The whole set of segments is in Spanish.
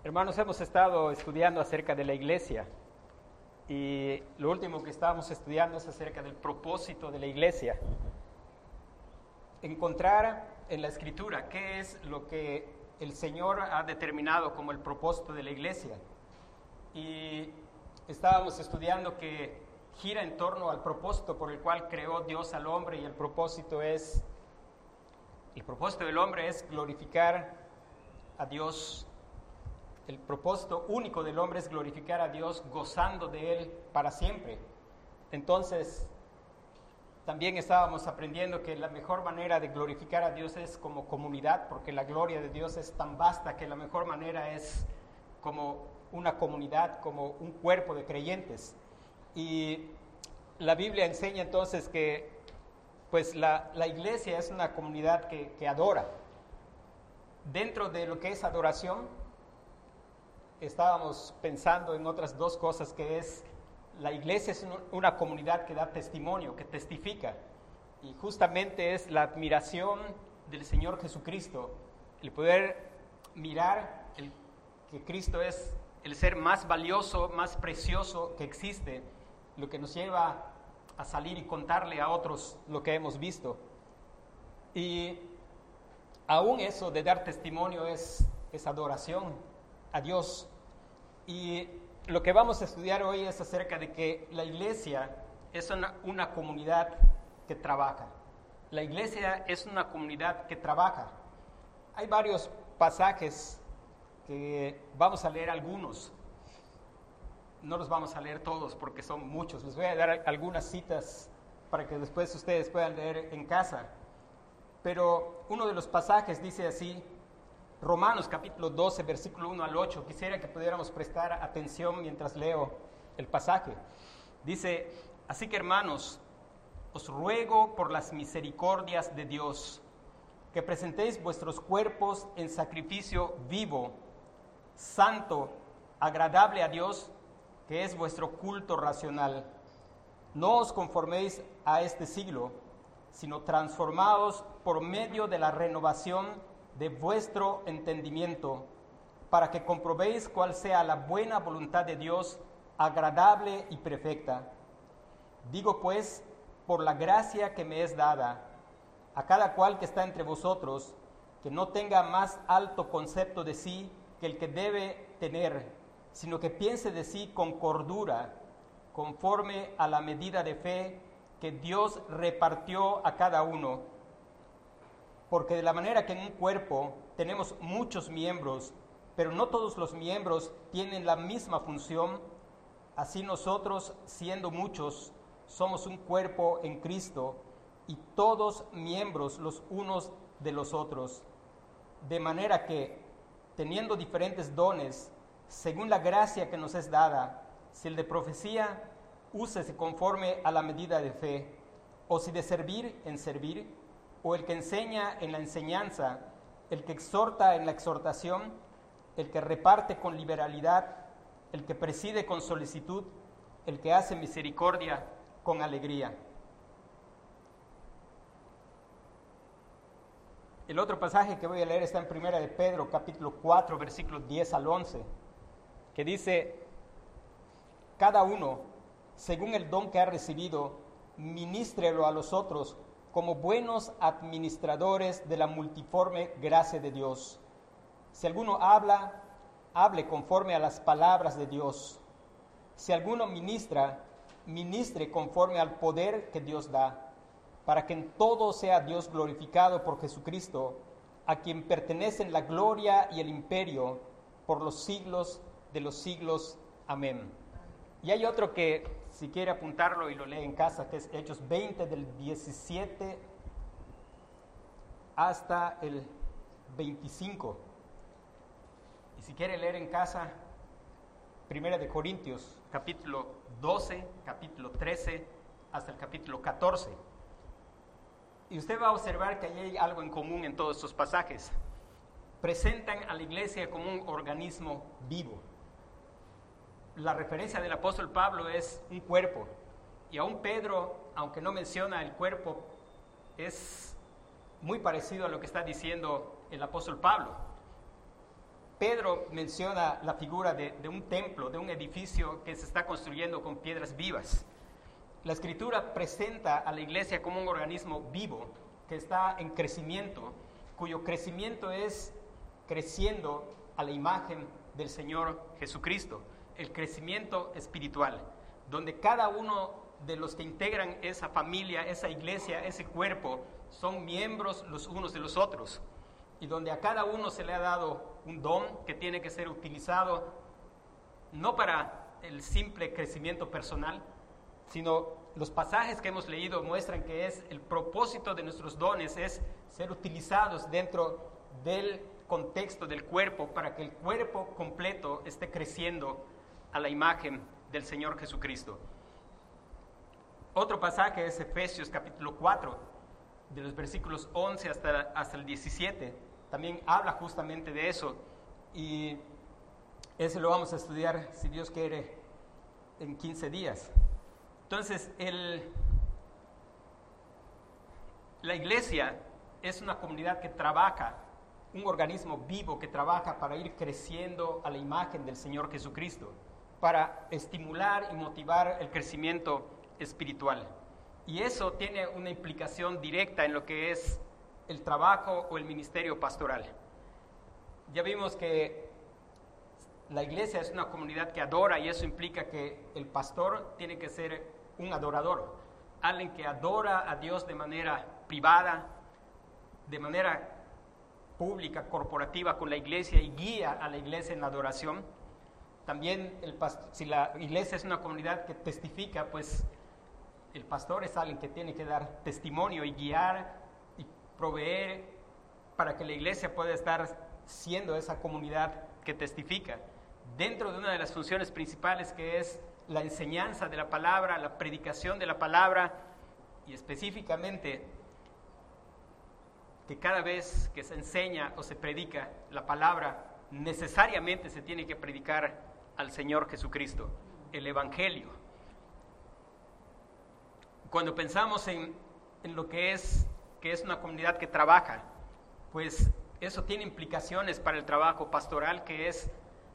Hermanos, hemos estado estudiando acerca de la iglesia y lo último que estábamos estudiando es acerca del propósito de la iglesia. Encontrar en la Escritura qué es lo que el Señor ha determinado como el propósito de la iglesia. Y estábamos estudiando que gira en torno al propósito por el cual creó Dios al hombre, y el propósito del hombre es glorificar a Dios. El propósito único del hombre es glorificar a Dios gozando de Él para siempre. Entonces, también estábamos aprendiendo que la mejor manera de glorificar a Dios es como comunidad, porque la gloria de Dios es tan vasta que la mejor manera es como una comunidad, como un cuerpo de creyentes. Y la Biblia enseña entonces que pues la iglesia es una comunidad que adora. Dentro de lo que es adoración, estábamos pensando en otras dos cosas, que es la iglesia es una comunidad que da testimonio, que testifica, y justamente es la admiración del Señor Jesucristo, el poder mirar que Cristo es el ser más valioso, más precioso que existe, lo que nos lleva a salir y contarle a otros lo que hemos visto. Y aún eso de dar testimonio es adoración a Dios. Y lo que vamos a estudiar hoy es acerca de que la iglesia es una comunidad que trabaja. La iglesia es una comunidad que trabaja. Hay varios pasajes que vamos a leer algunos. No los vamos a leer todos porque son muchos. Les voy a dar algunas citas para que después ustedes puedan leer en casa. Pero uno de los pasajes dice así: Romanos capítulo 12, versículo 1 al 8. Quisiera que pudiéramos prestar atención mientras leo el pasaje. Dice: así que, hermanos, os ruego por las misericordias de Dios, que presentéis vuestros cuerpos en sacrificio vivo, santo, agradable a Dios, que es vuestro culto racional. No os conforméis a este siglo, sino transformaos por medio de la renovación de vuestro entendimiento, para que comprobéis cuál sea la buena voluntad de Dios, agradable y perfecta. Digo pues, por la gracia que me es dada, a cada cual que está entre vosotros, que no tenga más alto concepto de sí que el que debe tener, sino que piense de sí con cordura, conforme a la medida de fe que Dios repartió a cada uno. Porque de la manera que en un cuerpo tenemos muchos miembros, pero no todos los miembros tienen la misma función, así nosotros, siendo muchos, somos un cuerpo en Cristo, y todos miembros los unos de los otros. De manera que, teniendo diferentes dones, según la gracia que nos es dada, si el de profecía, úsese conforme a la medida de fe, o si de servir, en servir, o el que enseña en la enseñanza, el que exhorta en la exhortación, el que reparte con liberalidad, el que preside con solicitud, el que hace misericordia con alegría. El otro pasaje que voy a leer está en 1 de Pedro, capítulo 4, versículos 10 al 11, que dice: cada uno, según el don que ha recibido, ministrelo a los otros como buenos administradores de la multiforme gracia de Dios. Si alguno habla, hable conforme a las palabras de Dios. Si alguno ministra, ministre conforme al poder que Dios da, para que en todo sea Dios glorificado por Jesucristo, a quien pertenecen la gloria y el imperio por los siglos de los siglos. Amén. Y hay otro que, si quiere apuntarlo y lo lee en casa, que es Hechos 20, del 17 hasta el 25. Y si quiere leer en casa, 1 de Corintios, capítulo 12, capítulo 13, hasta el capítulo 14. Y usted va a observar que hay algo en común en todos estos pasajes. Presentan a la iglesia como un organismo vivo. La referencia del apóstol Pablo es un cuerpo, y aún Pedro, aunque no menciona el cuerpo, es muy parecido a lo que está diciendo el apóstol Pablo. Pedro menciona la figura de un templo, de un edificio que se está construyendo con piedras vivas. La Escritura presenta a la iglesia como un organismo vivo que está en crecimiento, cuyo crecimiento es creciendo a la imagen del Señor Jesucristo, el crecimiento espiritual, donde cada uno de los que integran esa familia, esa iglesia, ese cuerpo, son miembros los unos de los otros, y donde a cada uno se le ha dado un don que tiene que ser utilizado no para el simple crecimiento personal, sino los pasajes que hemos leído muestran que es el propósito de nuestros dones es ser utilizados dentro del contexto del cuerpo para que el cuerpo completo esté creciendo a la imagen del Señor Jesucristo. Otro pasaje es Efesios capítulo 4, de los versículos 11 hasta el 17. También habla justamente de eso, y ese lo vamos a estudiar, si Dios quiere, en 15 días. Entonces, la iglesia es una comunidad que trabaja, un organismo vivo que trabaja para ir creciendo a la imagen del Señor Jesucristo, para estimular y motivar el crecimiento espiritual. Y eso tiene una implicación directa en lo que es el trabajo o el ministerio pastoral. Ya vimos que la iglesia es una comunidad que adora, y eso implica que el pastor tiene que ser un adorador, alguien que adora a Dios de manera privada, de manera pública, corporativa con la iglesia, y guía a la iglesia en la adoración. También si la iglesia es una comunidad que testifica, pues el pastor es alguien que tiene que dar testimonio y guiar y proveer para que la iglesia pueda estar siendo esa comunidad que testifica, dentro de una de las funciones principales, que es la enseñanza de la palabra, la predicación de la palabra, y específicamente que cada vez que se enseña o se predica la palabra, necesariamente se tiene que predicar al Señor Jesucristo, el Evangelio. Cuando pensamos en lo que es una comunidad que trabaja, pues eso tiene implicaciones para el trabajo pastoral, que es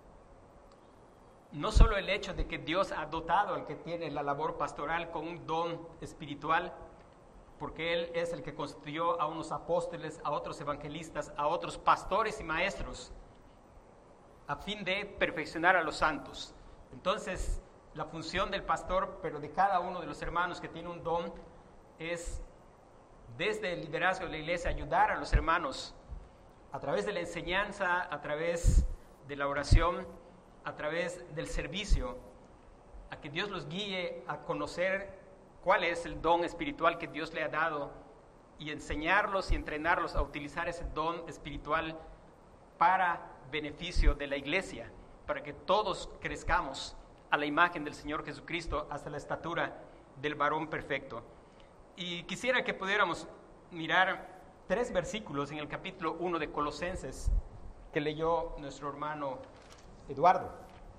no solo el hecho de que Dios ha dotado al que tiene la labor pastoral con un don espiritual, porque Él es el que constituyó a unos apóstoles, a otros evangelistas, a otros pastores y maestros, a fin de perfeccionar a los santos. Entonces, la función del pastor, pero de cada uno de los hermanos que tiene un don, es desde el liderazgo de la iglesia ayudar a los hermanos a través de la enseñanza, a través de la oración, a través del servicio, a que Dios los guíe a conocer cuál es el don espiritual que Dios le ha dado, y enseñarlos y entrenarlos a utilizar ese don espiritual para beneficio de la iglesia, para que todos crezcamos a la imagen del Señor Jesucristo hasta la estatura del varón perfecto. Y quisiera que pudiéramos mirar 3 versículos en el capítulo 1 de Colosenses que leyó nuestro hermano Eduardo.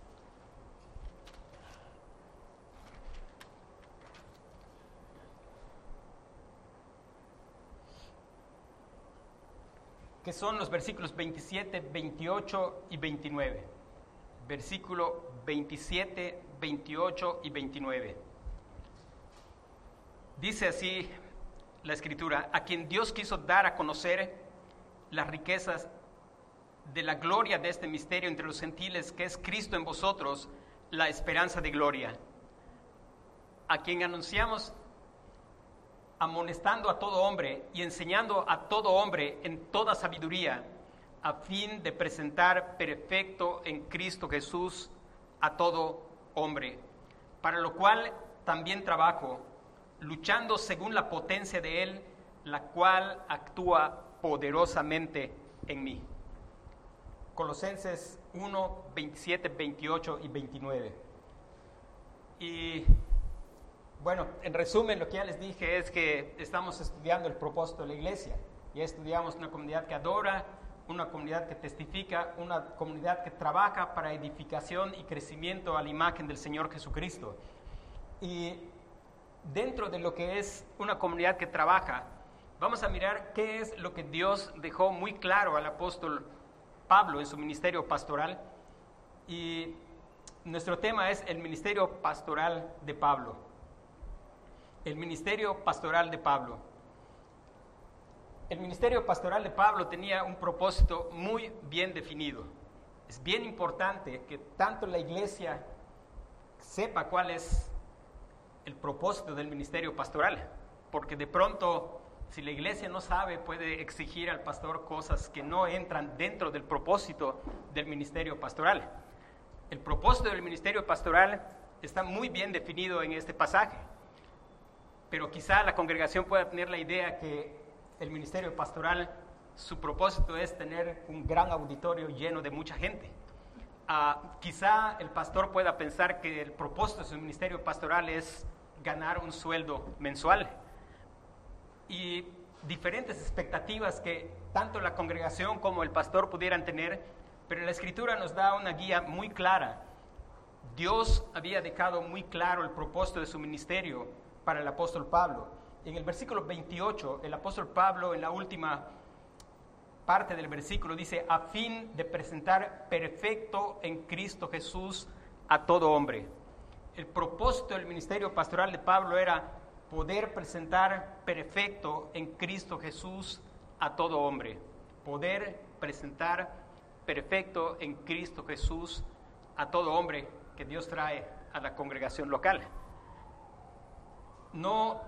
Que son los versículos 27, 28 y 29. Versículo 27, 28 y 29. Dice así la Escritura: a quien Dios quiso dar a conocer las riquezas de la gloria de este misterio entre los gentiles, que es Cristo en vosotros, la esperanza de gloria, a quien anunciamos, amonestando a todo hombre y enseñando a todo hombre en toda sabiduría, a fin de presentar perfecto en Cristo Jesús a todo hombre, para lo cual también trabajo, luchando según la potencia de Él, la cual actúa poderosamente en mí. Colosenses 1, 27, 28 y 29. Y bueno, en resumen, lo que ya les dije es que estamos estudiando el propósito de la iglesia. Ya estudiamos una comunidad que adora, una comunidad que testifica, una comunidad que trabaja para edificación y crecimiento a la imagen del Señor Jesucristo. Y dentro de lo que es una comunidad que trabaja, vamos a mirar qué es lo que Dios dejó muy claro al apóstol Pablo en su ministerio pastoral. Y nuestro tema es el ministerio pastoral de Pablo. El ministerio pastoral de Pablo. El ministerio pastoral de Pablo tenía un propósito muy bien definido. Es bien importante que tanto la iglesia sepa cuál es el propósito del ministerio pastoral, porque de pronto, si la iglesia no sabe, puede exigir al pastor cosas que no entran dentro del propósito del ministerio pastoral. El propósito del ministerio pastoral está muy bien definido en este pasaje, pero quizá la congregación pueda tener la idea que el ministerio pastoral, su propósito es tener un gran auditorio lleno de mucha gente. Quizá el pastor pueda pensar que el propósito de su ministerio pastoral es ganar un sueldo mensual, y diferentes expectativas que tanto la congregación como el pastor pudieran tener, pero la Escritura nos da una guía muy clara. Dios había dejado muy claro el propósito de su ministerio para el apóstol Pablo. En el versículo 28, el apóstol Pablo, en la última parte del versículo, dice: a fin de presentar perfecto en Cristo Jesús a todo hombre. El propósito del ministerio pastoral de Pablo era poder presentar perfecto en Cristo Jesús a todo hombre. Poder presentar perfecto en Cristo Jesús a todo hombre que Dios trae a la congregación local. No,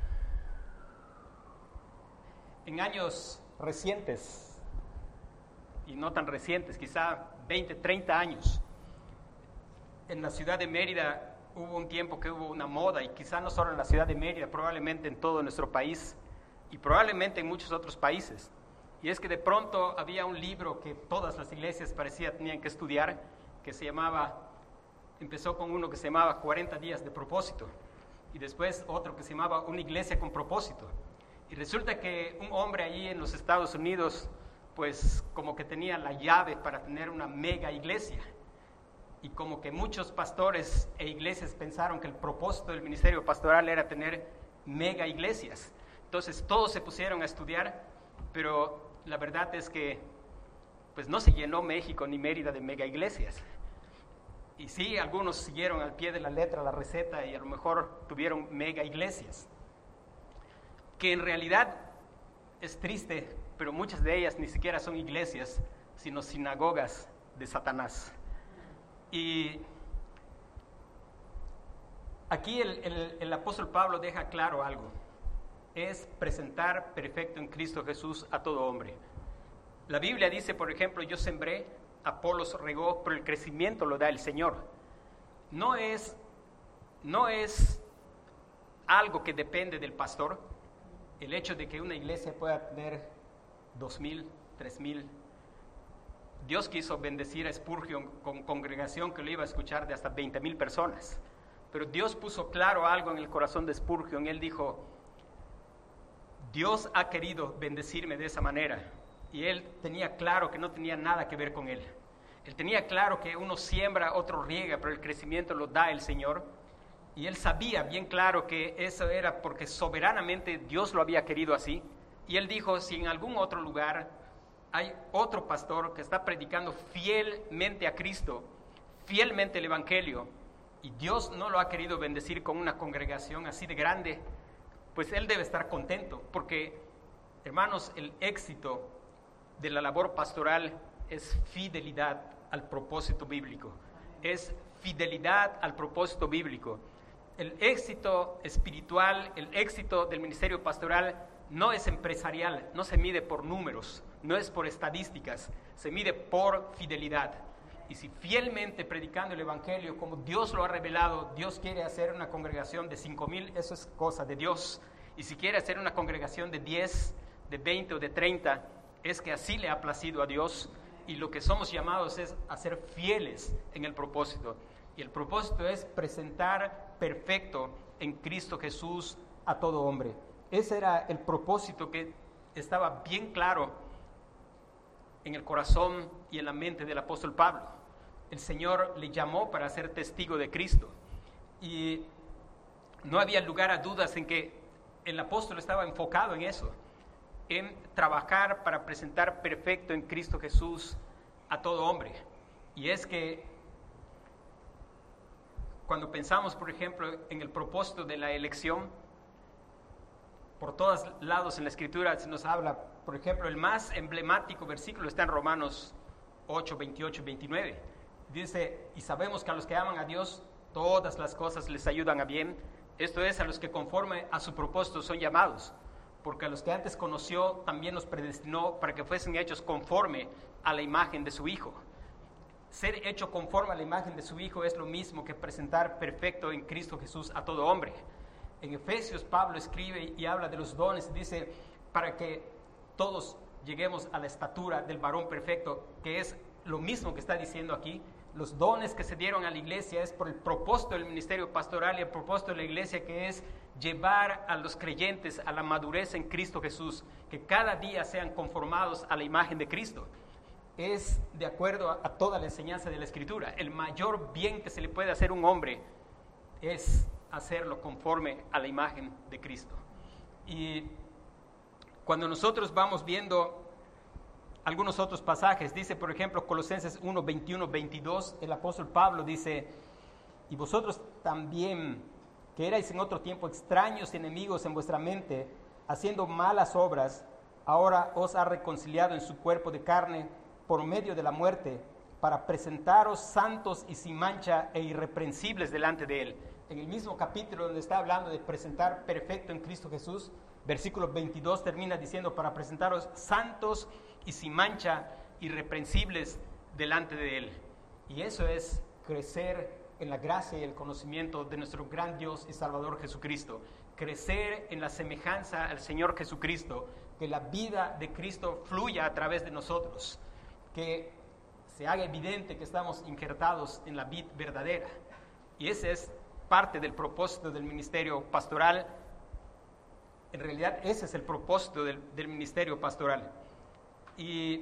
en años recientes, y no tan recientes, quizá 20, 30 años, en la ciudad de Mérida hubo un tiempo que hubo una moda, y quizá no solo en la ciudad de Mérida, probablemente en todo nuestro país y probablemente en muchos otros países. Y es que de pronto había un libro que todas las iglesias parecía tenían que estudiar, que empezó con uno que se llamaba 40 días de propósito, y después otro que se llamaba Una iglesia con propósito. Y resulta que un hombre allí en los Estados Unidos, pues como que tenía la llave para tener una mega iglesia. Y como que muchos pastores e iglesias pensaron que el propósito del ministerio pastoral era tener mega iglesias. Entonces todos se pusieron a estudiar, pero la verdad es que pues no se llenó México ni Mérida de mega iglesias. Y sí, algunos siguieron al pie de la letra la receta y a lo mejor tuvieron mega iglesias, que en realidad es triste, pero muchas de ellas ni siquiera son iglesias, sino sinagogas de Satanás. Y aquí el apóstol Pablo deja claro algo: es presentar perfecto en Cristo Jesús a todo hombre. La Biblia dice, por ejemplo: yo sembré, Apolos regó, pero el crecimiento lo da el Señor. No es algo que depende del pastor, el hecho de que una iglesia pueda tener 2,000, 3,000. Dios quiso bendecir a Spurgeon con congregación que lo iba a escuchar de hasta 20,000 personas. Pero Dios puso claro algo en el corazón de Spurgeon. Él dijo: Dios ha querido bendecirme de esa manera. Y él tenía claro que no tenía nada que ver con él. Él tenía claro que uno siembra, otro riega, pero el crecimiento lo da el Señor. Y él sabía bien claro que eso era porque soberanamente Dios lo había querido así. Y él dijo: si en algún otro lugar hay otro pastor que está predicando fielmente a Cristo, fielmente el Evangelio, y Dios no lo ha querido bendecir con una congregación así de grande, pues él debe estar contento, porque, hermanos, el éxito de la labor pastoral es fidelidad al propósito bíblico. Es fidelidad al propósito bíblico. El éxito espiritual, el éxito del ministerio pastoral no es empresarial, no se mide por números, no es por estadísticas, se mide por fidelidad. Y si fielmente predicando el Evangelio como Dios lo ha revelado, Dios quiere hacer una congregación de 5,000, eso es cosa de Dios. Y si quiere hacer una congregación de 10, de 20 o de 30, es que así le ha placido a Dios. Y lo que somos llamados es a ser fieles en el propósito. Y el propósito es presentar perfecto en Cristo Jesús a todo hombre. Ese era el propósito que estaba bien claro en el corazón y en la mente del apóstol Pablo. El Señor le llamó para ser testigo de Cristo. Y no había lugar a dudas en que el apóstol estaba enfocado en eso, en trabajar para presentar perfecto en Cristo Jesús a todo hombre. Y es que cuando pensamos, por ejemplo, en el propósito de la elección, por todos lados en la Escritura se nos habla, por ejemplo, el más emblemático versículo está en Romanos 8, 28 y 29. Dice, y sabemos que a los que aman a Dios, todas las cosas les ayudan a bien. Esto es, a los que conforme a su propósito son llamados. Porque a los que antes conoció, también los predestinó para que fuesen hechos conforme a la imagen de su Hijo. Ser hecho conforme a la imagen de su Hijo es lo mismo que presentar perfecto en Cristo Jesús a todo hombre. En Efesios, Pablo escribe y habla de los dones, dice, para que todos lleguemos a la estatura del varón perfecto, que es lo mismo que está diciendo aquí. Los dones que se dieron a la iglesia es por el propósito del ministerio pastoral y el propósito de la iglesia, que es llevar a los creyentes a la madurez en Cristo Jesús, que cada día sean conformados a la imagen de Cristo. Es de acuerdo a toda la enseñanza de la Escritura. El mayor bien que se le puede hacer a un hombre es hacerlo conforme a la imagen de Cristo. Y cuando nosotros vamos viendo algunos otros pasajes, dice por ejemplo Colosenses 1, 21, 22, el apóstol Pablo dice, y vosotros también, que erais en otro tiempo extraños y enemigos en vuestra mente, haciendo malas obras, ahora os ha reconciliado en su cuerpo de carne por medio de la muerte, para presentaros santos y sin mancha e irreprensibles delante de él. En el mismo capítulo donde está hablando de presentar perfecto en Cristo Jesús, versículo 22 termina diciendo, para presentaros santos y sin mancha, irreprensibles delante de él. Y eso es crecer en la gracia y el conocimiento de nuestro gran Dios y Salvador Jesucristo. Crecer en la semejanza al Señor Jesucristo, que la vida de Cristo fluya a través de nosotros, que se haga evidente que estamos injertados en la vid verdadera. Y ese es parte del propósito del ministerio pastoral. En realidad ese es el propósito del ministerio pastoral. Y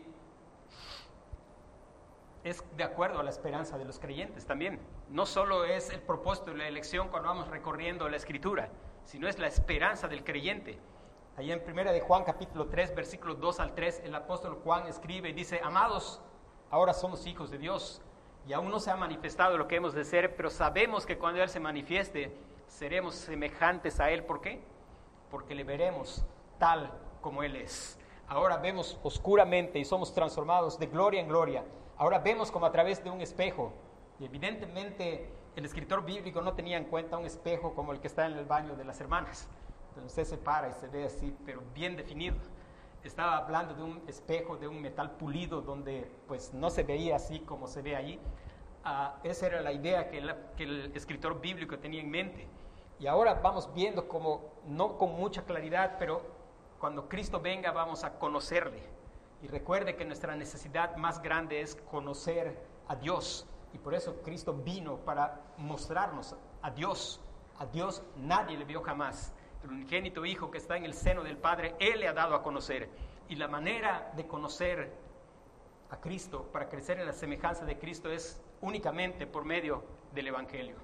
es de acuerdo a la esperanza de los creyentes también. No solo es el propósito de la elección cuando vamos recorriendo la Escritura, sino es la esperanza del creyente. Ahí en 1 de Juan capítulo 3, versículos 2 al 3, el apóstol Juan escribe y dice, amados, ahora somos hijos de Dios, y aún no se ha manifestado lo que hemos de ser, pero sabemos que cuando Él se manifieste, seremos semejantes a Él. ¿Por qué? Porque le veremos tal como Él es. Ahora vemos oscuramente y somos transformados de gloria en gloria. Ahora vemos como a través de un espejo. Y evidentemente el escritor bíblico no tenía en cuenta un espejo como el que está en el baño de las hermanas, donde usted se para y se ve así, pero bien definido. Estaba hablando de un espejo de un metal pulido donde pues no se veía así como se ve allí. Esa era la idea que el escritor bíblico tenía en mente. Y ahora vamos viendo como, no con mucha claridad, pero cuando Cristo venga vamos a conocerle. Y recuerde que nuestra necesidad más grande es conocer a Dios. Y por eso Cristo vino para mostrarnos a Dios. A Dios nadie le vio jamás. El unigénito Hijo que está en el seno del Padre, Él le ha dado a conocer. Y la manera de conocer a Cristo, para crecer en la semejanza de Cristo, es únicamente por medio del Evangelio.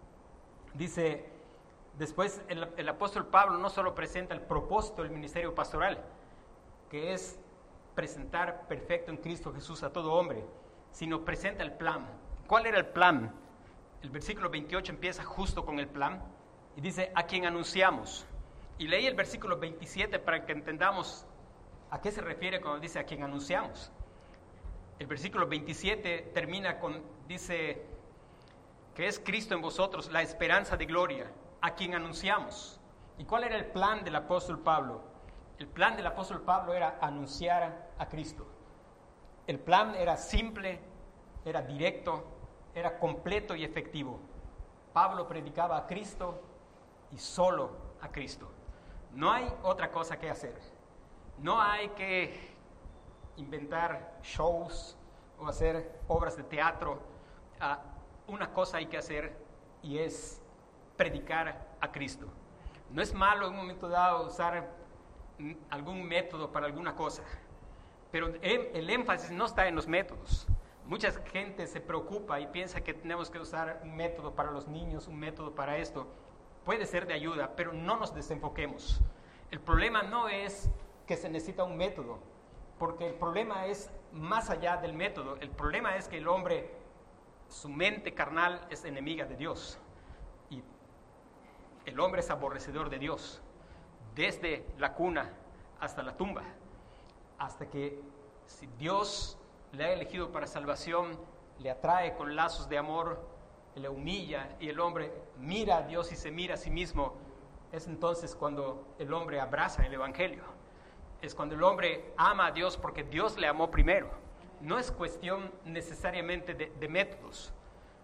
Dice, después el apóstol Pablo no solo presenta el propósito del ministerio pastoral, que es presentar perfecto en Cristo Jesús a todo hombre, sino presenta el plan. ¿Cuál era el plan? El versículo 28 empieza justo con el plan y dice, a quien anunciamos. Y leí el versículo 27 para que entendamos a qué se refiere cuando dice a quien anunciamos. El versículo 27 termina con, dice, que es Cristo en vosotros, la esperanza de gloria, a quien anunciamos. ¿Y cuál era el plan del apóstol Pablo? El plan del apóstol Pablo era anunciar a Cristo. El plan era simple, era directo, era completo y efectivo. Pablo predicaba a Cristo y solo a Cristo. No hay otra cosa que hacer. No hay que inventar shows o hacer obras de teatro. Una cosa hay que hacer y es predicar a Cristo. No es malo en un momento dado usar algún método para alguna cosa, pero el énfasis no está en los métodos. Mucha gente se preocupa y piensa que tenemos que usar un método para los niños, un método para esto. Puede ser de ayuda, pero no nos desenfoquemos. El problema no es que se necesita un método. porque el problema es más allá del método. El problema es que el hombre, su mente carnal es enemiga de Dios. Y el hombre es aborrecedor de Dios, desde la cuna hasta la tumba. Hasta que si Dios le ha elegido para salvación, le atrae con lazos de amor, le humilla y el hombre mira a Dios y se mira a sí mismo, es entonces cuando el hombre abraza el Evangelio. Es cuando el hombre ama a Dios porque Dios le amó primero. No es cuestión necesariamente de métodos.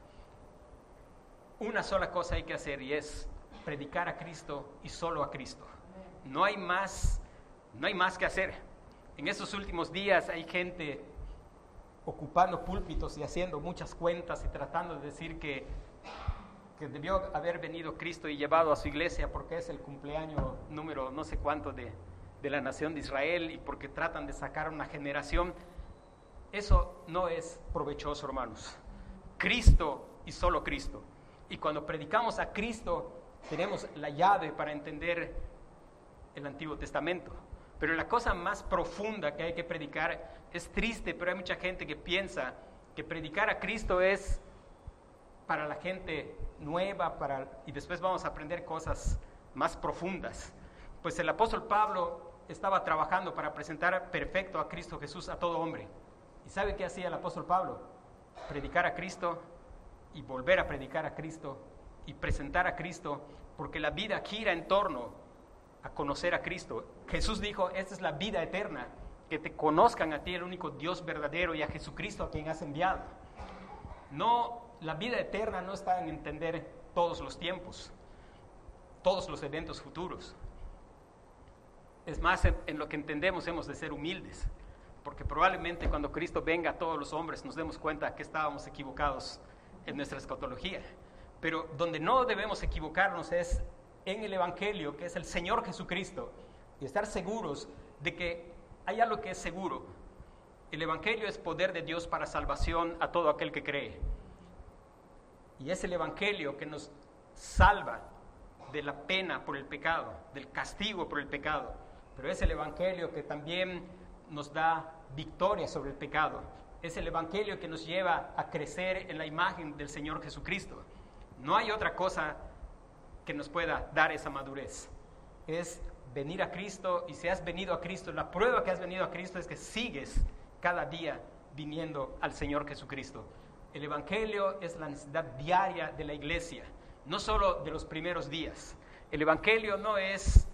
Una sola cosa hay que hacer y es predicar a Cristo y solo a Cristo. No hay más que hacer. En estos últimos días hay gente ocupando púlpitos y haciendo muchas cuentas y tratando de decir que debió haber venido Cristo y llevado a su iglesia porque es el cumpleaños número no sé cuánto de la nación de Israel y porque tratan de sacar una generación. Eso no es provechoso, hermanos. Cristo y solo Cristo. Y cuando predicamos a Cristo, tenemos la llave para entender el Antiguo Testamento. Pero la cosa más profunda que hay que predicar, es triste, pero hay mucha gente que piensa que predicar a Cristo es para la gente nueva, y después vamos a aprender cosas más profundas. Pues el apóstol Pablo estaba trabajando para presentar perfecto a Cristo Jesús a todo hombre. ¿Y sabe qué hacía el apóstol Pablo? Predicar a Cristo y volver a predicar a Cristo y presentar a Cristo, porque la vida gira en torno a conocer a Cristo. Jesús dijo, esta es la vida eterna, que te conozcan a ti, el único Dios verdadero, y a Jesucristo a quien has enviado. No, la vida eterna no está en entender todos los tiempos, todos los eventos futuros. Es más, en lo que entendemos hemos de ser humildes, porque probablemente cuando Cristo venga a todos los hombres nos demos cuenta que estábamos equivocados en nuestra escatología. Pero donde no debemos equivocarnos es en el Evangelio, que es el Señor Jesucristo, y estar seguros de que hay algo que es seguro. El Evangelio es poder de Dios para salvación a todo aquel que cree. Y es el Evangelio que nos salva de la pena por el pecado, del castigo por el pecado. Pero es el Evangelio que también nos da victoria sobre el pecado. Es el Evangelio que nos lleva a crecer en la imagen del Señor Jesucristo. No hay otra cosa que nos pueda dar esa madurez. Es venir a Cristo, y si has venido a Cristo, la prueba que has venido a Cristo es que sigues cada día viniendo al Señor Jesucristo. El Evangelio es la necesidad diaria de la iglesia, no solo de los primeros días. El Evangelio no es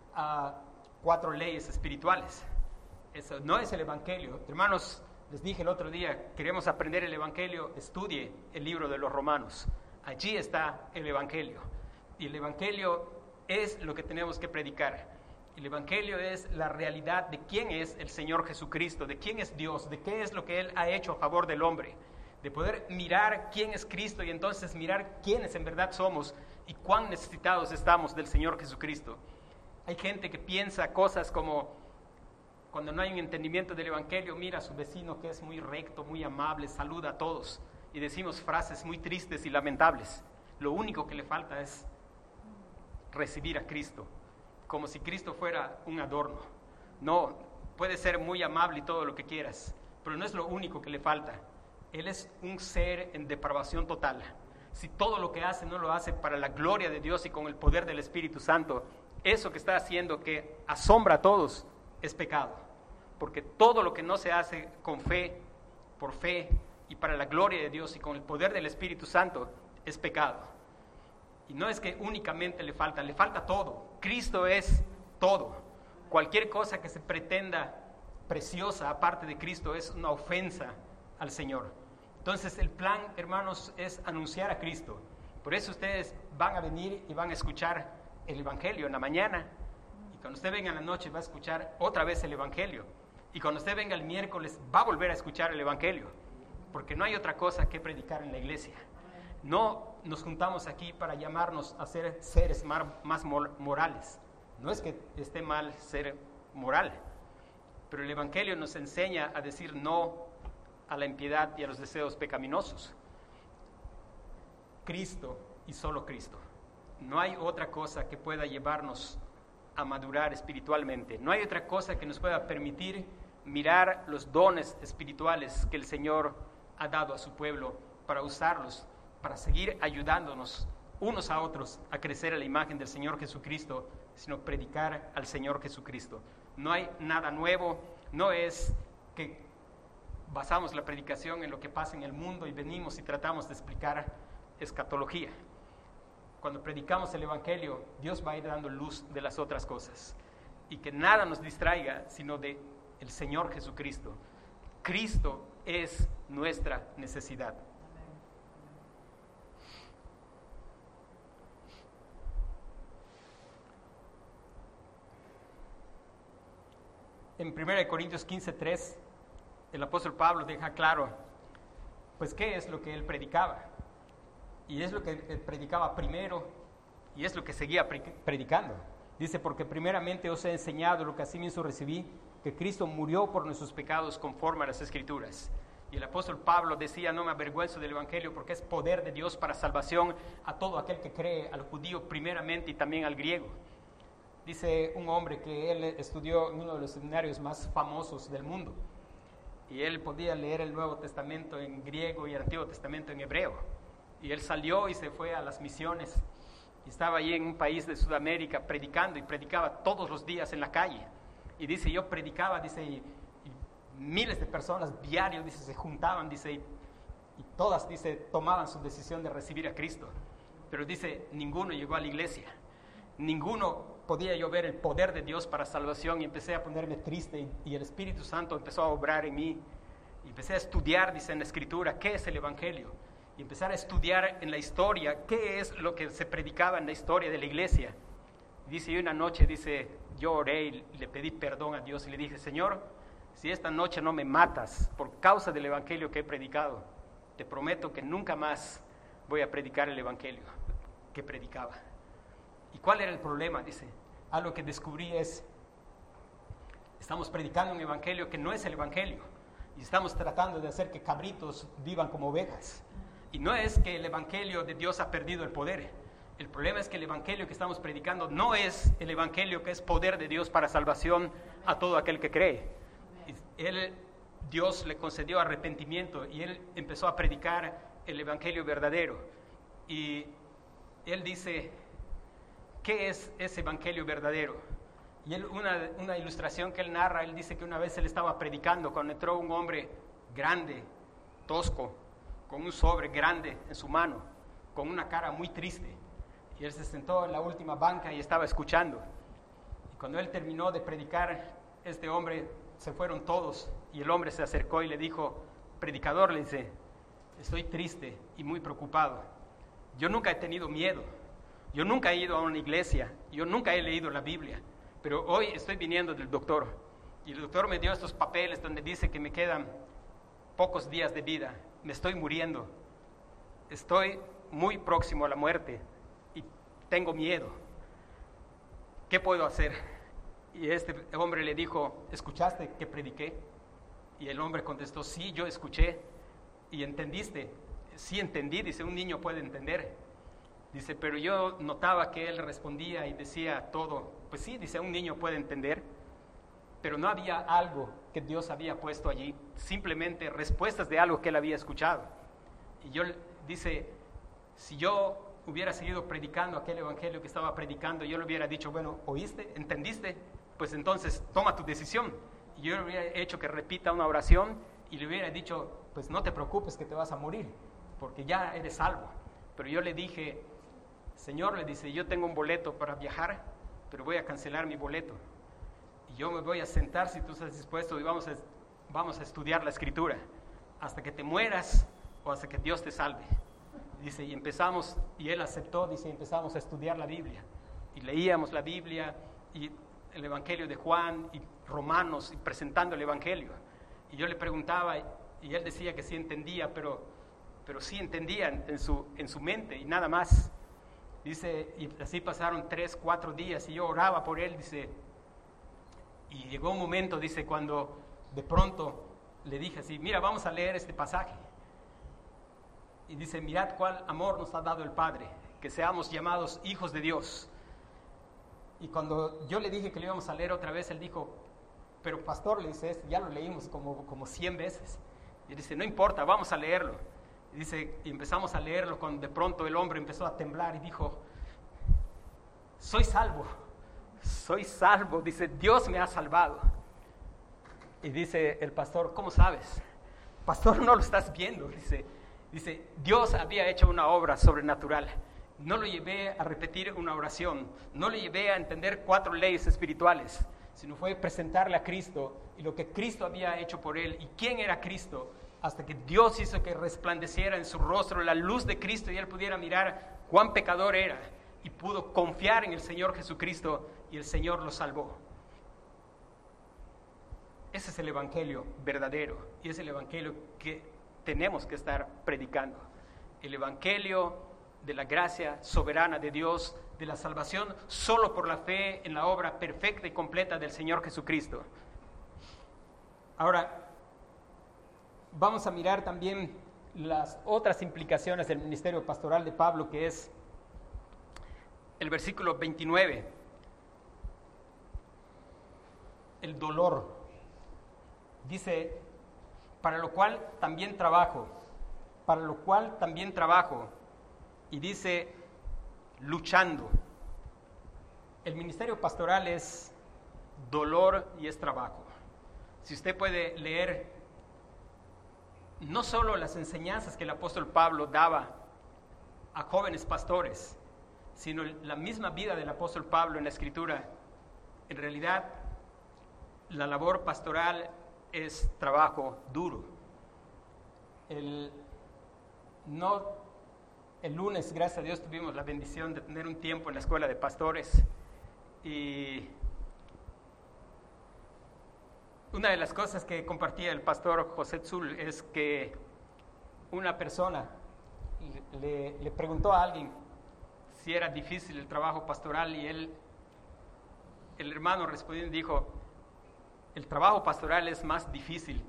4 leyes espirituales. Eso no es el Evangelio. Hermanos, les dije el otro día, queremos aprender el Evangelio, estudie el libro de los Romanos. Allí está el Evangelio. Y el Evangelio es lo que tenemos que predicar. El Evangelio es la realidad de quién es el Señor Jesucristo, de quién es Dios, de qué es lo que Él ha hecho a favor del hombre. De poder mirar quién es Cristo y entonces mirar quiénes en verdad somos y cuán necesitados estamos del Señor Jesucristo. Hay gente que piensa cosas como, cuando no hay un entendimiento del Evangelio, mira a su vecino que es muy recto, muy amable, saluda a todos, y decimos frases muy tristes y lamentables. Lo único que le falta es recibir a Cristo, como si Cristo fuera un adorno. No, puede ser muy amable y todo lo que quieras, pero no es lo único que le falta. Él es un ser en depravación total. Si todo lo que hace no lo hace para la gloria de Dios y con el poder del Espíritu Santo, eso que está haciendo, que asombra a todos, es pecado. Porque todo lo que no se hace con fe, por fe y para la gloria de Dios y con el poder del Espíritu Santo, es pecado. Y no es que únicamente le falta todo. Cristo es todo. Cualquier cosa que se pretenda preciosa aparte de Cristo es una ofensa al Señor. Entonces el plan, hermanos, es anunciar a Cristo. Por eso ustedes van a venir y van a escuchar el Evangelio en la mañana, y cuando usted venga en la noche va a escuchar otra vez el Evangelio, y cuando usted venga el miércoles va a volver a escuchar el Evangelio, porque no hay otra cosa que predicar en la iglesia. No nos juntamos aquí para llamarnos a ser seres más morales. No es que esté mal ser moral, pero el Evangelio nos enseña a decir no a la impiedad y a los deseos pecaminosos. Cristo y solo Cristo. No hay otra cosa que pueda llevarnos a madurar espiritualmente. No hay otra cosa que nos pueda permitir mirar los dones espirituales que el Señor ha dado a su pueblo para usarlos, para seguir ayudándonos unos a otros a crecer a la imagen del Señor Jesucristo, sino predicar al Señor Jesucristo. No hay nada nuevo, no es que basamos la predicación en lo que pasa en el mundo y venimos y tratamos de explicar escatología. Cuando predicamos el Evangelio, Dios va a ir dando luz de las otras cosas y que nada nos distraiga sino de el Señor Jesucristo. Cristo es nuestra necesidad. En 1 Corintios 15:3, el apóstol Pablo deja claro, pues, qué es lo que él predicaba. Y es lo que él predicaba primero, y es lo que seguía predicando. Dice, porque primeramente os he enseñado lo que asimismo recibí, que Cristo murió por nuestros pecados conforme a las Escrituras. Y el apóstol Pablo decía, no me avergüenzo del Evangelio, porque es poder de Dios para salvación a todo aquel que cree, al judío primeramente y también al griego. Dice un hombre que él estudió en uno de los seminarios más famosos del mundo, y él podía leer el Nuevo Testamento en griego y el Antiguo Testamento en hebreo. Y él salió y se fue a las misiones, y estaba allí en un país de Sudamérica predicando, y predicaba todos los días en la calle. Y dice, yo predicaba, dice, y miles de personas diarios, dice, se juntaban, dice, y todas, dice, tomaban su decisión de recibir a Cristo. Pero dice, ninguno llegó a la iglesia, ninguno podía yo ver el poder de Dios para salvación, y empecé a ponerme triste, y el Espíritu Santo empezó a obrar en mí, y empecé a estudiar, dice, en la Escritura, qué es el Evangelio, y empezar a estudiar en la historia, qué es lo que se predicaba en la historia de la iglesia. Y dice, y una noche, dice, yo oré y le pedí perdón a Dios, y le dije, Señor, si esta noche no me matas por causa del Evangelio que he predicado, te prometo que nunca más voy a predicar el Evangelio que predicaba. ¿Y cuál era el problema? Dice, algo que descubrí es, estamos predicando un Evangelio que no es el Evangelio, y estamos tratando de hacer que cabritos vivan como ovejas. Y no es que el Evangelio de Dios ha perdido el poder. El problema es que el Evangelio que estamos predicando no es el Evangelio que es poder de Dios para salvación a todo aquel que cree. Dios le concedió arrepentimiento y él empezó a predicar el Evangelio verdadero. Y él dice, ¿qué es ese Evangelio verdadero? Y él, una ilustración que él narra, él dice que una vez él estaba predicando cuando entró un hombre grande, tosco, con un sobre grande en su mano, con una cara muy triste. Y él se sentó en la última banca y estaba escuchando. Y cuando él terminó de predicar, este hombre, se fueron todos. Y el hombre se acercó y le dijo, predicador, le dice, estoy triste y muy preocupado. Yo nunca he tenido miedo. Yo nunca he ido a una iglesia. Yo nunca he leído la Biblia. Pero hoy estoy viniendo del doctor. Y el doctor me dio estos papeles donde dice que me quedan pocos días de vida. Me estoy muriendo. Estoy muy próximo a la muerte. Y tengo miedo. ¿Qué puedo hacer? Y este hombre le dijo, ¿escuchaste que prediqué? Y el hombre contestó, sí, yo escuché. ¿Y entendiste? Sí, entendí, dice, un niño puede entender. Dice, pero yo notaba que él respondía y decía todo. Pues sí, dice, un niño puede entender. Pero no había algo que Dios había puesto allí, simplemente respuestas de algo que él había escuchado. Y yo, dice, si yo hubiera seguido predicando aquel evangelio que estaba predicando, yo le hubiera dicho, bueno, ¿oíste? ¿Entendiste? Pues entonces toma tu decisión. Y yo le hubiera hecho que repita una oración y le hubiera dicho, pues no te preocupes que te vas a morir, porque ya eres salvo. Pero yo le dije, Señor, le dice, yo tengo un boleto para viajar, pero voy a cancelar mi boleto. Y yo me voy a sentar si tú estás dispuesto y vamos a estudiar la Escritura hasta que te mueras o hasta que Dios te salve. Dice, y empezamos, y él aceptó, dice, y empezamos a estudiar la Biblia. Y leíamos la Biblia y el Evangelio de Juan y Romanos y presentando el Evangelio. Y yo le preguntaba y él decía que sí entendía, pero sí entendía en su mente y nada más. Dice, y así pasaron 3-4 días y yo oraba por él, dice, y llegó un momento, dice, cuando de pronto le dije así, mira, vamos a leer este pasaje. Y dice, mirad cuál amor nos ha dado el Padre, que seamos llamados hijos de Dios. Y cuando yo le dije que lo íbamos a leer otra vez, él dijo, pero pastor, le dice, ya lo leímos como 100 veces. Y dice, no importa, vamos a leerlo. Y dice, y empezamos a leerlo cuando de pronto el hombre empezó a temblar y dijo, soy salvo, dice, Dios me ha salvado. Y dice el pastor, ¿cómo sabes? Pastor, no lo estás viendo. Dice, Dios había hecho una obra sobrenatural. No lo llevé a repetir una oración, no le llevé a entender 4 leyes espirituales, sino fue presentarle a Cristo y lo que Cristo había hecho por él y quién era Cristo, hasta que Dios hizo que resplandeciera en su rostro la luz de Cristo y él pudiera mirar cuán pecador era y pudo confiar en el Señor Jesucristo y el Señor lo salvó. Ese es el evangelio verdadero y es el evangelio que tenemos que estar predicando. El evangelio de la gracia soberana de Dios, de la salvación solo por la fe en la obra perfecta y completa del Señor Jesucristo. Ahora, vamos a mirar también las otras implicaciones del ministerio pastoral de Pablo, que es el versículo 29. El dolor. Dice, para lo cual también trabajo. Y dice, luchando. El ministerio pastoral es dolor y es trabajo. Si usted puede leer no solo las enseñanzas que el apóstol Pablo daba a jóvenes pastores, sino la misma vida del apóstol Pablo en la Escritura, en realidad la labor pastoral es trabajo duro. El lunes, gracias a Dios, tuvimos la bendición de tener un tiempo en la escuela de pastores y una de las cosas que compartía el pastor José Tzul es que una persona le preguntó a alguien si era difícil el trabajo pastoral y el hermano respondió y dijo, el trabajo pastoral es más difícil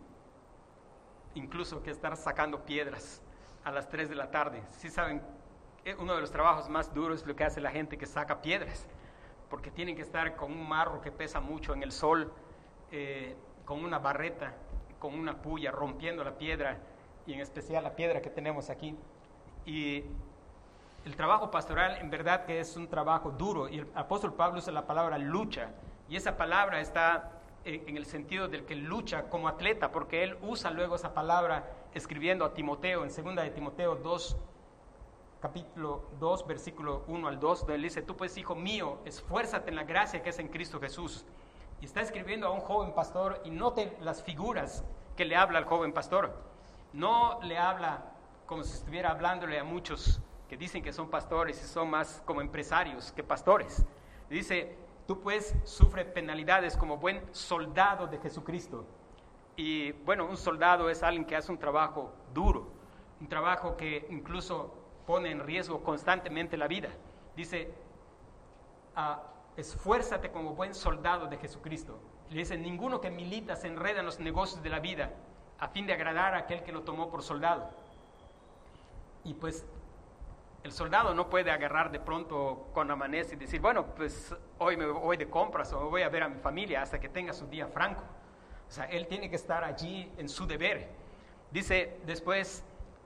incluso que estar sacando piedras a las 3 de la tarde. Sí saben, uno de los trabajos más duros es lo que hace la gente que saca piedras, porque tienen que estar con un marro que pesa mucho en el sol, con una barreta, con una puya, rompiendo la piedra, y en especial la piedra que tenemos aquí. Y el trabajo pastoral en verdad que es un trabajo duro, y el apóstol Pablo usa la palabra lucha, y esa palabra está en el sentido del que lucha como atleta, porque él usa luego esa palabra escribiendo a Timoteo, en 2 de Timoteo 2, capítulo 2, versículo 1 al 2, donde él dice, tú pues, hijo mío, esfuérzate en la gracia que es en Cristo Jesús. Y está escribiendo a un joven pastor, y note las figuras que le habla al joven pastor. No le habla como si estuviera hablándole a muchos que dicen que son pastores y son más como empresarios que pastores. Dice, tú pues sufre penalidades como buen soldado de Jesucristo. Y bueno, un soldado es alguien que hace un trabajo duro, un trabajo que incluso pone en riesgo constantemente la vida. Dice, esfuérzate como buen soldado de Jesucristo. Le dice, ninguno que milita se enreda en los negocios de la vida a fin de agradar a aquel que lo tomó por soldado. Y pues el soldado no puede agarrar de pronto cuando amanece y decir, bueno, pues hoy me voy de compras o me voy a ver a mi familia hasta que tenga su día franco. O sea, él tiene que estar allí en su deber. Dice después,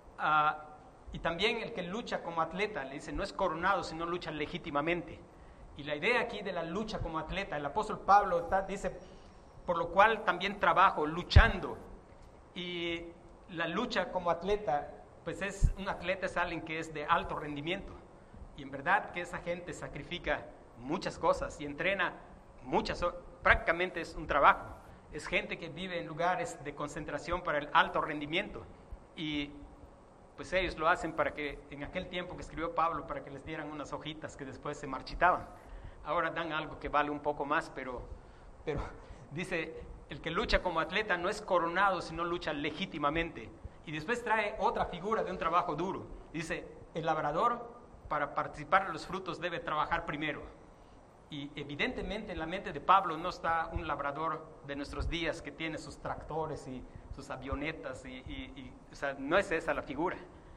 y también el que lucha como atleta, le dice, no es coronado, sino lucha legítimamente. Y la idea aquí de la lucha como atleta, el apóstol Pablo dice, por lo cual también trabajo, luchando. Y la lucha como atleta, pues un atleta es alguien que es de alto rendimiento. Y en verdad que esa gente sacrifica muchas cosas y entrena prácticamente es un trabajo. Es gente que vive en lugares de concentración para el alto rendimiento. Y pues ellos lo hacen para que, en aquel tiempo que escribió Pablo, para que les dieran unas hojitas que después se marchitaban. Ahora dan algo que vale un poco más, pero dice, el que lucha como atleta no es coronado, sino lucha legítimamente. Y después trae otra figura de un trabajo duro. Dice, el labrador para participar en los frutos debe trabajar primero. Y evidentemente en la mente de Pablo no está un labrador de nuestros días que tiene sus tractores y sus avionetas, o sea, no es esa la figura.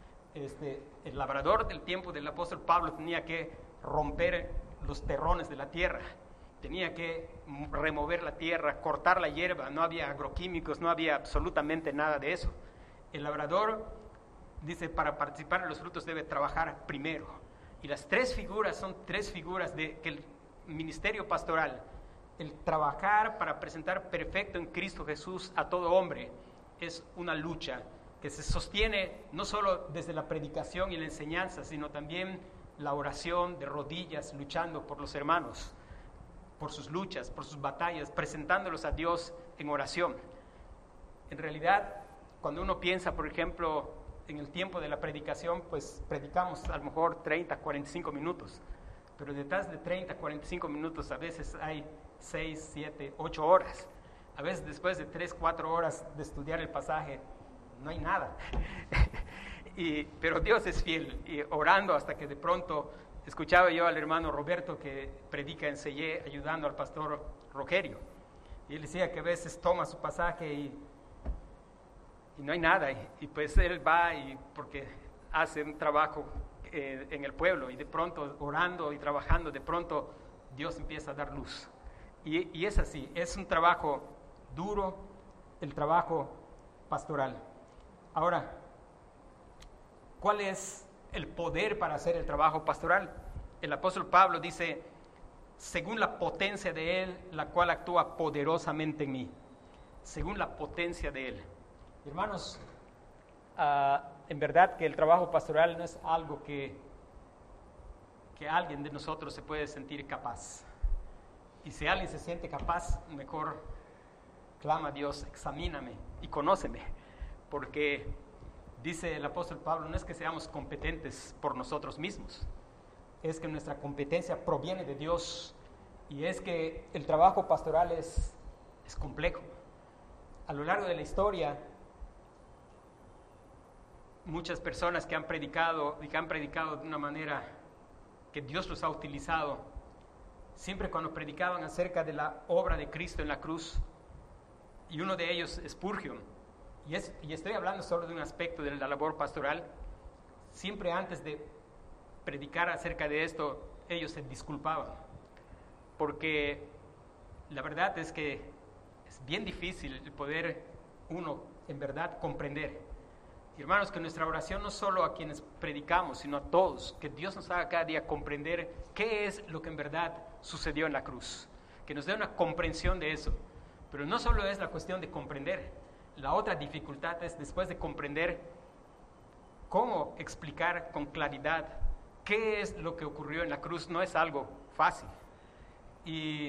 El labrador del tiempo del apóstol Pablo tenía que romper los terrones de la tierra, tenía que remover la tierra, cortar la hierba, no había agroquímicos, no había absolutamente nada de eso. El labrador, dice, para participar en los frutos debe trabajar primero. Y las tres figuras son tres figuras de que el ministerio pastoral, el trabajar para presentar perfecto en Cristo Jesús a todo hombre, es una lucha que se sostiene no solo desde la predicación y la enseñanza, sino también la oración de rodillas, luchando por los hermanos, por sus luchas, por sus batallas, presentándolos a Dios en oración. En realidad, cuando uno piensa, por ejemplo, en el tiempo de la predicación, pues predicamos a lo mejor 30, 45 minutos, pero detrás de 30, 45 minutos a veces hay 6, 7, 8 horas. A veces después de 3, 4 horas de estudiar el pasaje, no hay nada. Pero Dios es fiel, y orando hasta que de pronto escuchaba yo al hermano Roberto que predica en Sellé, ayudando al pastor Rogerio. Y él decía que a veces toma su pasaje y no hay nada. Y pues él va porque hace un trabajo en el pueblo, y de pronto orando y trabajando, de pronto Dios empieza a dar luz. Y es así, es un trabajo duro, el trabajo pastoral. Ahora, ¿cuál es el poder para hacer el trabajo pastoral? El apóstol Pablo dice, según la potencia de Él, la cual actúa poderosamente en mí. Según la potencia de Él. Hermanos, en verdad que el trabajo pastoral no es algo que alguien de nosotros se puede sentir capaz. Y si alguien se siente capaz, mejor clama a Dios, examíname y conóceme. Porque dice el apóstol Pablo, no es que seamos competentes por nosotros mismos, es que nuestra competencia proviene de Dios, y es que el trabajo pastoral es complejo. A lo largo de la historia, muchas personas que han predicado de una manera que Dios los ha utilizado, siempre cuando predicaban acerca de la obra de Cristo en la cruz, y uno de ellos es Spurgeon, y estoy hablando solo de un aspecto de la labor pastoral, siempre antes de predicar acerca de esto, ellos se disculpaban, porque la verdad es que es bien difícil el poder uno en verdad comprender. Y hermanos, que nuestra oración no solo a quienes predicamos, sino a todos, que Dios nos haga cada día comprender qué es lo que en verdad sucedió en la cruz, que nos dé una comprensión de eso. Pero no solo es la cuestión de comprender, la otra dificultad es, después de comprender, cómo explicar con claridad qué es lo que ocurrió en la cruz. No es algo fácil. Y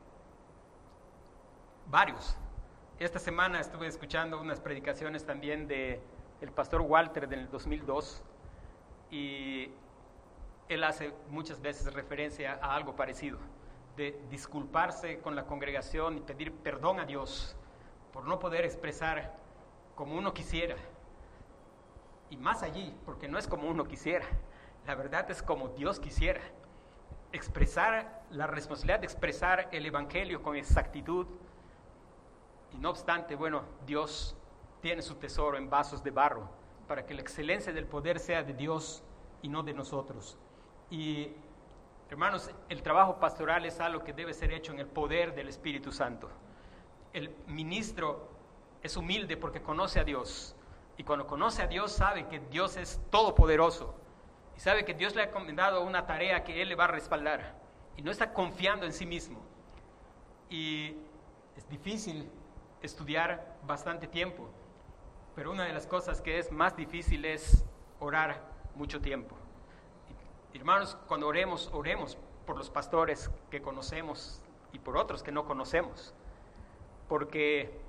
varios. Esta semana estuve escuchando unas predicaciones también de el pastor Walter del 2002, y él hace muchas veces referencia a algo parecido, de disculparse con la congregación y pedir perdón a Dios por no poder expresar como uno quisiera. Y más allí, porque no es como uno quisiera, la verdad es como Dios quisiera. Expresar la responsabilidad de expresar el evangelio con exactitud. Y no obstante, bueno, Dios tiene su tesoro en vasos de barro para que la excelencia del poder sea de Dios y no de nosotros. Y hermanos, el trabajo pastoral es algo que debe ser hecho en el poder del Espíritu Santo. El ministro es humilde porque conoce a Dios, y cuando conoce a Dios sabe que Dios es todopoderoso, y sabe que Dios le ha encomendado una tarea que Él le va a respaldar, y no está confiando en sí mismo. Y es difícil estudiar bastante tiempo, pero una de las cosas que es más difícil es orar mucho tiempo. Y, hermanos, cuando oremos por los pastores que conocemos y por otros que no conocemos, porque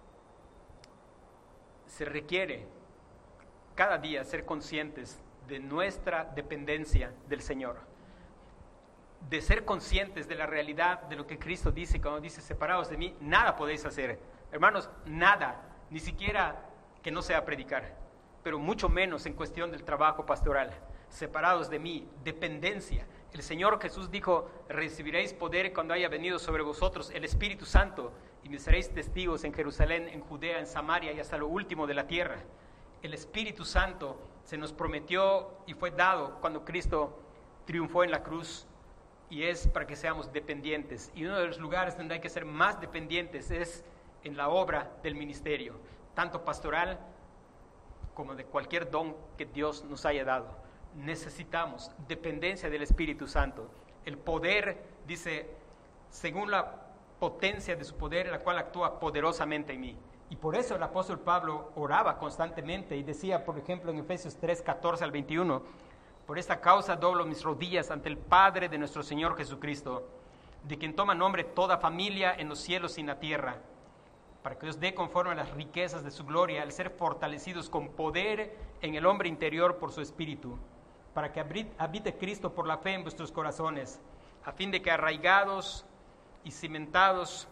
se requiere cada día ser conscientes de nuestra dependencia del Señor, de ser conscientes de la realidad de lo que Cristo dice cuando dice, separados de mí, nada podéis hacer. Hermanos, nada, ni siquiera que no sea predicar, pero mucho menos en cuestión del trabajo pastoral. Separados de mí, dependencia. El Señor Jesús dijo, recibiréis poder cuando haya venido sobre vosotros el Espíritu Santo, y me seréis testigos en Jerusalén, en Judea, en Samaria y hasta lo último de la tierra. El Espíritu Santo se nos prometió y fue dado cuando Cristo triunfó en la cruz, y es para que seamos dependientes. Y uno de los lugares donde hay que ser más dependientes es en la obra del ministerio, tanto pastoral como de cualquier don que Dios nos haya dado. Necesitamos dependencia del Espíritu Santo. El poder, dice, según la potencia de su poder, la cual actúa poderosamente en mí. Y por eso el apóstol Pablo oraba constantemente y decía, por ejemplo, en Efesios 3, 14 al 21, por esta causa doblo mis rodillas ante el Padre de nuestro Señor Jesucristo, de quien toma nombre toda familia en los cielos y en la tierra, para que os dé conforme a las riquezas de su gloria, al ser fortalecidos con poder en el hombre interior por su Espíritu, para que habite Cristo por la fe en vuestros corazones, a fin de que arraigados y cimentados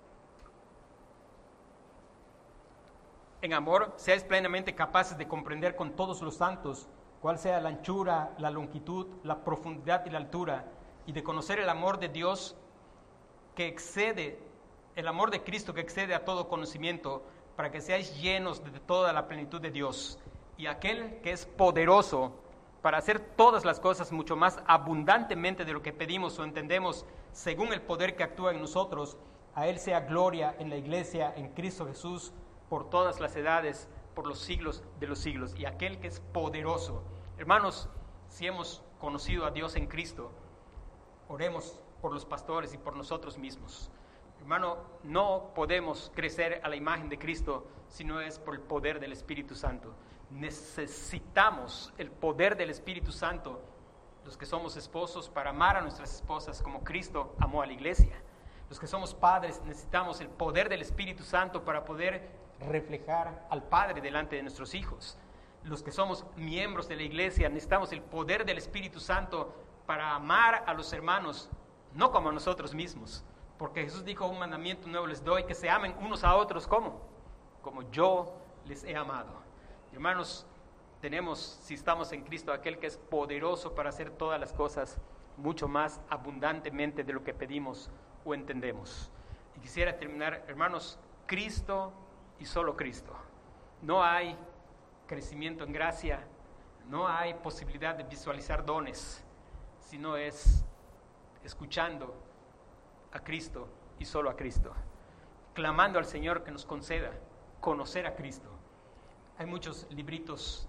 en amor, seáis plenamente capaces de comprender con todos los santos cuál sea la anchura, la longitud, la profundidad y la altura, y de conocer el amor de Dios que excede, el amor de Cristo que excede a todo conocimiento, para que seáis llenos de toda la plenitud de Dios. Y aquel que es poderoso para hacer todas las cosas mucho más abundantemente de lo que pedimos o entendemos, según el poder que actúa en nosotros, a Él sea gloria en la iglesia, en Cristo Jesús, por todas las edades, por los siglos de los siglos. Y aquel que es poderoso. Hermanos, si hemos conocido a Dios en Cristo, oremos por los pastores y por nosotros mismos. Hermano, no podemos crecer a la imagen de Cristo si no es por el poder del Espíritu Santo. Necesitamos el poder del Espíritu Santo, los que somos esposos, para amar a nuestras esposas como Cristo amó a la iglesia. Los que somos padres necesitamos el poder del Espíritu Santo para poder reflejar al Padre delante de nuestros hijos. Los que somos miembros de la iglesia necesitamos el poder del Espíritu Santo para amar a los hermanos, no como a nosotros mismos, porque Jesús dijo: un mandamiento nuevo les doy, que se amen unos a otros como yo les he amado. Hermanos, tenemos, si estamos en Cristo, aquel que es poderoso para hacer todas las cosas mucho más abundantemente de lo que pedimos o entendemos. Y quisiera terminar, hermanos, Cristo y solo Cristo. No hay crecimiento en gracia, no hay posibilidad de visualizar dones, sino es escuchando a Cristo y solo a Cristo, clamando al Señor que nos conceda conocer a Cristo. Hay muchos libritos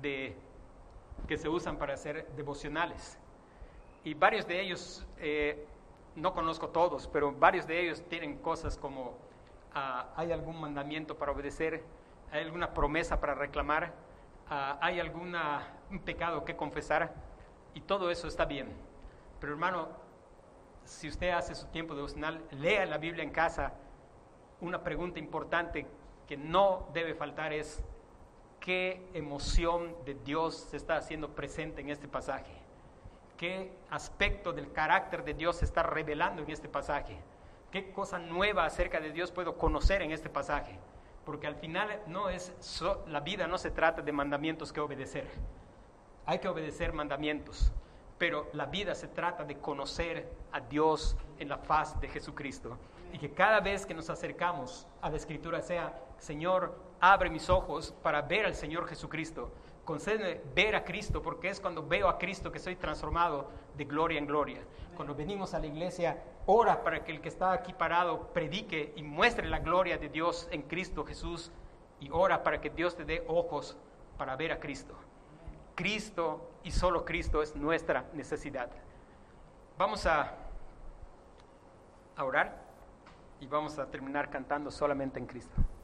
que se usan para hacer devocionales, y varios de ellos, no conozco todos, pero varios de ellos tienen cosas como hay algún mandamiento para obedecer, hay alguna promesa para reclamar, hay un pecado que confesar, y todo eso está bien. Pero hermano, si usted hace su tiempo devocional, lea la Biblia en casa. Una pregunta importante que no debe faltar es: ¿qué emoción de Dios se está haciendo presente en este pasaje? ¿Qué aspecto del carácter de Dios se está revelando en este pasaje? ¿Qué cosa nueva acerca de Dios puedo conocer en este pasaje? Porque al final la vida no se trata de mandamientos que obedecer. Hay que obedecer mandamientos, pero la vida se trata de conocer a Dios en la faz de Jesucristo. Y que cada vez que nos acercamos a la Escritura sea: Señor, abre mis ojos para ver al Señor Jesucristo. Concédeme ver a Cristo, porque es cuando veo a Cristo que soy transformado de gloria en gloria. Cuando venimos a la iglesia, ora para que el que está aquí parado predique y muestre la gloria de Dios en Cristo Jesús, y ora para que Dios te dé ojos para ver a Cristo. Cristo y solo Cristo es nuestra necesidad. Vamos a orar y vamos a terminar cantando solamente en Cristo.